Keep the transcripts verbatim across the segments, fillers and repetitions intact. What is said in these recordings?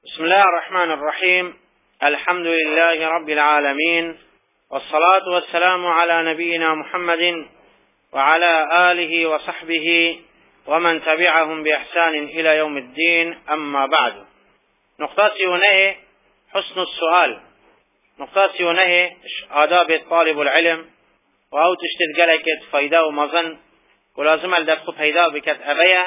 بسم الله الرحمن الرحيم. الحمد لله رب العالمين، والصلاة والسلام على نبينا محمد وعلى آله وصحبه ومن تبعهم بإحسان إلى يوم الدين. أما بعد، نقطة هنا حسن السؤال، نقطة هنا آداب طالب العلم، وأو تشتد قلقت فايدة ومظن ولازم الدفق فايدة بكت أبيا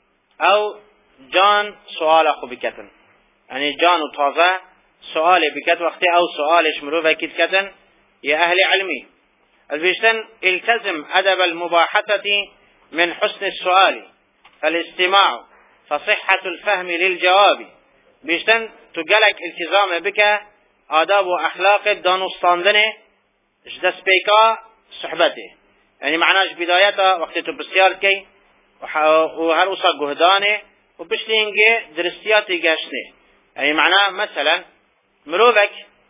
أو جان سؤال أخو بكتن، يعني جان وطازة سؤال بكت وقتي أو سؤالش مروفة كت كتن يا أهل علمي البيشتن التزم أدب المباحثة من حسن السؤال فالاستماع فصحة الفهم للجواب. بيشتن تقلق التزام بك آداب وأخلاق دانستاندنه جدس بيكا صحبته، يعني معناش بدايته وقت تبسيار كي وهر وصا جهدانه وبشلينجي درستياتي جاشنه، يعني معناه مثلا مروفك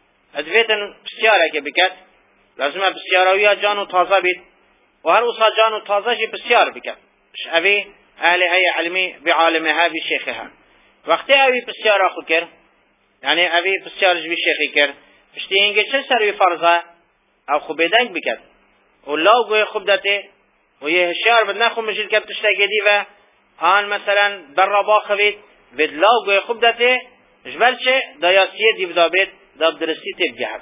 ادفيتن بسيارك بكت لازم بسياروية جانو تازه بيت وهر وصا جانو تازه جي بسيار بكت مش أبي أهل هي علمي بعالمها بشيخها. وقت أبي بسيار أخو كر، يعني أبي بسيار جبي شيخي كر بشلينجي چل سروي فرضه أو خبيدنك بكت والله قوي خبدته ويهشيار بدنا خو مجل كب تشتاقي ديفا آن مثلا برا باخويت بدلاو قوي خبدته جبرچه دایاسیه دیو دابید داب درستی تیب جهت.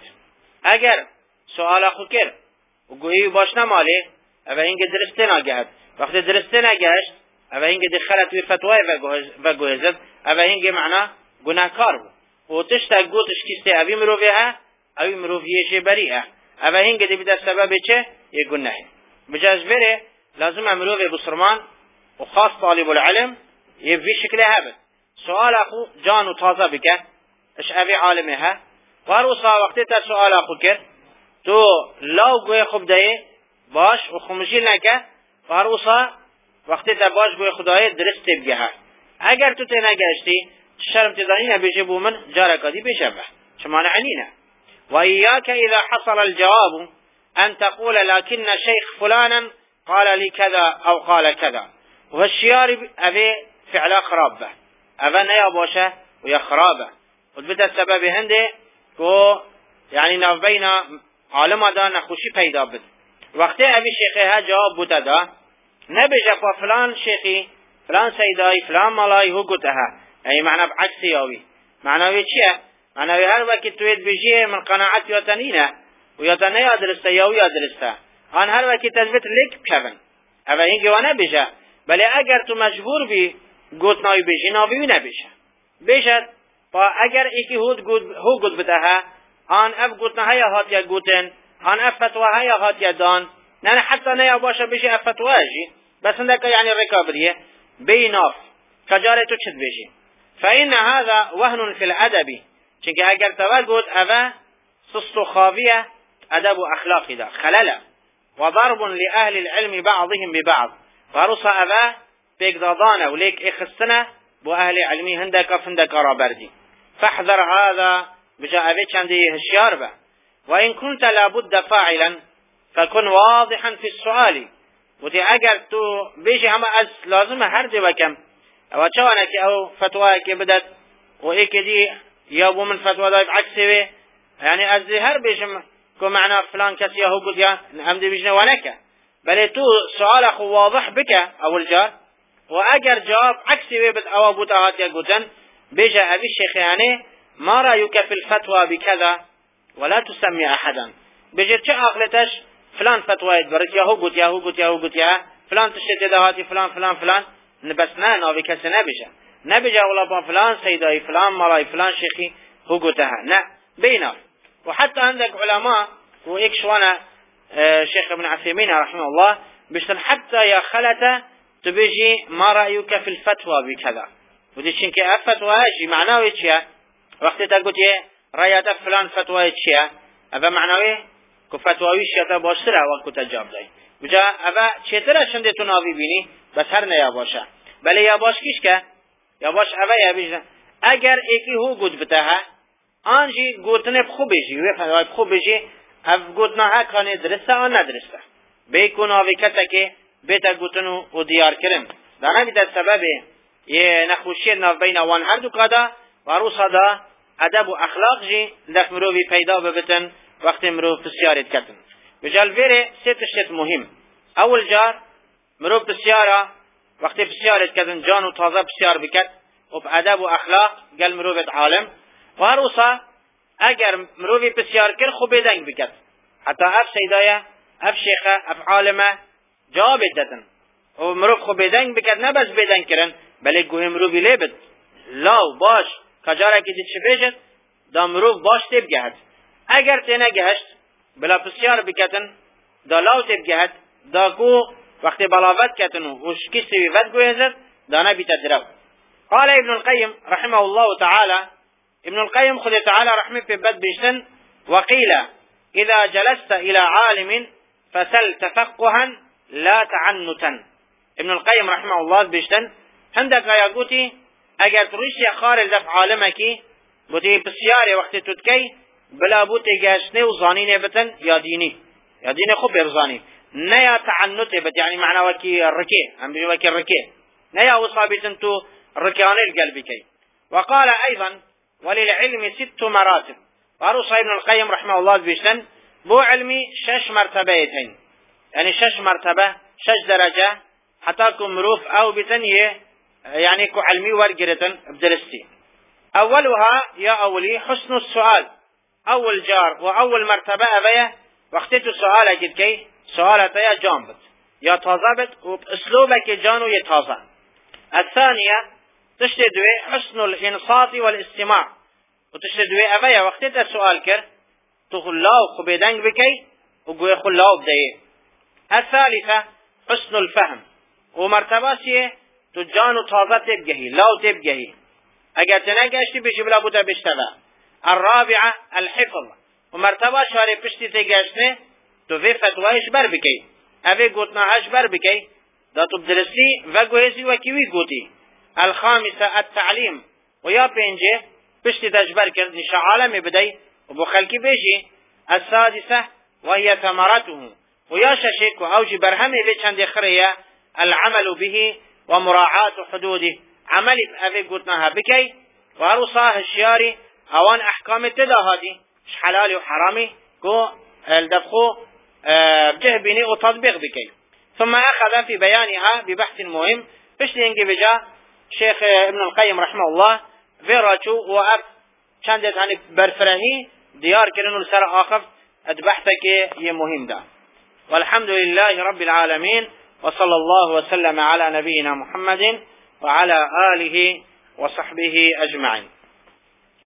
اگر سوال اخو کر و گویی باش نمالی اوه اینگه درسته نگهد، وقت درسته نگهشت اوه اینگه دخلت وی فتوای و گوهزد اوه اینگه معنا گناهکار بود و تشتا گوتش کسته اوی مروفیه ها اوی مروفیهشه بریئه اوه اینگه دی بده سبب چه؟ یه گناهی بجاز بره لازم امروفی بسرمان و خاص طالب العلم یه شکله هبه سؤال اخو جانو تازه بکه اش اوی عالمه ها وهر وصا وقتی تا سؤال اخو کر تو لاو گوی خوب دایه باش و خمجیل نکه وهر وصا وقتی تا باش گوی خدای درست بگه ها. اگر تو تی نگشتی شرم تدانی نبیجه بو من جارکادی بشبه شما نعنینه. و ایاک اذا حصل الجواب ان تقول لكن شيخ فلانا قال لي كذا او قال كذا وهالشيار اوی فعلا خراب به اوه نیا باشه و یا خرابه و بده سبب هنده که یعنی نو بین عالم دا نخوشی پیدا بد. وقتی اوی شیخه ها جواب بوده دا نبیجه پا فلان شیخی فلان سیدای فلان مالای هو گوته ها، یعنی معنی بعکسی یاوی معنی چیه؟ معنی هر وقت توید بیجیه من قناعت یاتنینه و یاتنه یا درسته یاوی یا درسته آن هر وقت تثبت لک بکون اوه این گوانه بیجه، بلی اگر تو مجبور بی گوت ناوی بیشی ناوی نبیشه بیشد با اگر ایکی هود گود هو گود بده ها آن اف گوت نهای هات یا گوتن آن اف فتوه یا هات یا دان نه حتی نه باشه بیشی اف فتوه جی بس اندک یعنی رکابریه بیناف کجاره تو چد بیشی فإن هذا وهن في الادب، چونکه اگر تو گوت اوه سست و خاویه ادب و اخلاقی دا خلله و ضرب لأهل العلم بعضهم ببعض فرصا اوه بيقضاضانه وليك اخستنا بو اهل علمي هندك فندك رابردي فاحذر هذا بجاء بيت عندي هشيار به. وإن كنت لابد فاعلا فكن واضحا في السؤال ودي اگر تو بيجي هم از لازم هر دي وكم او چوانك او فتواك بدت و ايك دي يابو من فتوى دايب عكسي يعني از هر بيجم كو معنى فلان كسي هو قد يا هم دي بيجنا ونكا بل تو سؤال اخو واضح بك اول جار و اگر جواب عکسی وی بد او بوده هات یا گوتن بیجا اوی شیخیانه ما رأيك في الفتوى بكذا ولا تسمي احدا بیجا چه اغلتش فلان فتوى برد یا هو گوت یا هو گوت یا هو گوت یا فلان تشتی ده هاتی فلان فلان فلان بس نه ناوی کسی نبیجا نبیجا اولا با فلان سیدای فلان مالای فلان شیخی هو گوتها نه بینا. و حتی عندك علماء و ایک شوانا شیخ ابن عثيمين رحمه الله بشتن حتى يا خلته تبيجي ما رأيك في الفتوى بكذا ودي چنك افتوى اجي معناه چيا وقت تا قلت رأيت فلان فتوى چيا ابا معناه كو فتوى شيا باشتره وقت تجاب داي بجا ابا چتره شنده تو ناوي بيني بس هر نه یا باشه بله یا باش کیش که یا باش ابا یا بیجن اگر ایکی هو گود بتاها آنجی گوتنه خوب بیجی و فتوى خوب بیجی اف گوتنه ها کانه درسته آن ندرسته بیکو ناوی کتا که بیتا گوتنو و دیار کرم دانا بیتا سبب یه نخوشی ناف بین وان هر دو قدا وروسا دا ادب و اخلاق جي دك مروفي پیدا ببتن وقت مروف بسيارت كتن. بجال فيري سه تشت مهم. اول جار مروف بسيارة وقت بسيارت كتن جانو تازه بسيار بكت و بادب و اخلاق قال مروفت عالم. وروسا اگر مروفي بسيار كر خو بدنگ بكت حتى اف سيدايا اف شيخه اف عالمه جواب دادن و مروف خو بدنگ بكت نه بس بدنگ کرن بلکه گوه مروفی لیبد لاو باش کجاره که دید شبیشت دا مروف باش تیب گهد اگر تینه گهشت بلا بسیار بکتن دا لاو تیب گهد دا گو وقتی بلاوت کتن و شکستی ود گوه زد دا نبی تدرو. قال ابن القيم رحمه الله تعالى ابن القيم خذ تعالى رحمه في بد بيشتن وقيل إذا جلست إلى عالم فسل تفقها لا تعنتا. ابن القيم رحمه الله بيشتن عندك يا قوتي اگر تروشي خارج دف عالمكي بوتي بسياري وقت تتكي بلا بوتي جاشني وظانيني بتن يا ديني يا ديني خب يرزاني نيا تعنتي بت يعني معنى وكي الركي ام بي وكي الركي نيا وصابت انتو ركيان القلب كي. وقال ايضا وللعلم ست مراتب. وارصى ابن القيم رحمه الله بيشتن بو علمي شش مرتبتين يعني شش مرتبة شش درجة حتى كم مروف او بتنيه يعني كو علمي ورقرتن بدرستي. اولها يا اولي حسن السؤال اول جار واول مرتبة ابيا وقتت السؤال اجد كي سؤالة يا جانبت يا تازبت وباسلوبك جانو يتازا. الثانية تشتدوي حسن الانصات والاستماع وتشتدوي ابيا وقتت السؤال كر تخلاو خبيدنگ بكي وقوي خلاو بدأيه. الثالثة حسن الفهم ومرتبة سيه تو جانو تازه تبگهی لاو تبگهی اگر تنگشتی بشی بلا بوده بشتبه. الرابعه الحفظ ومرتبه شاری پشتی تگشته تو وی فتوایش بر بکی اوی گوتناهاش بر بکی دا تو بدرسی و گوهزی و کیوی گوتی. الخامسه التعلیم و یا پینجه پشتی تجبر کردی شعالم بدی و بخلکی بیجی. السادسه وهي ثمرته و یا ششک و اوجی برهمی بی چند خریه العمل به ومراعاة حدوده عملي بأذي قلتناها بكي وارصاه الشياري اوان احكام التداهاتي مش حلالي وحرامي كو الدفخو بجهبيني وتطبيق بكي. ثم اخذ في بيانها ببحث مهم فش لينجي بجا شيخ ابن القيم رحمه الله فيراتشو وأف چندت عني برفرهي ديار كرنو لسر آخف اتبحثك يمهم ده. والحمد لله رب العالمين وصلى الله وسلم على نبينا محمد وعلى آله وصحبه أجمعين.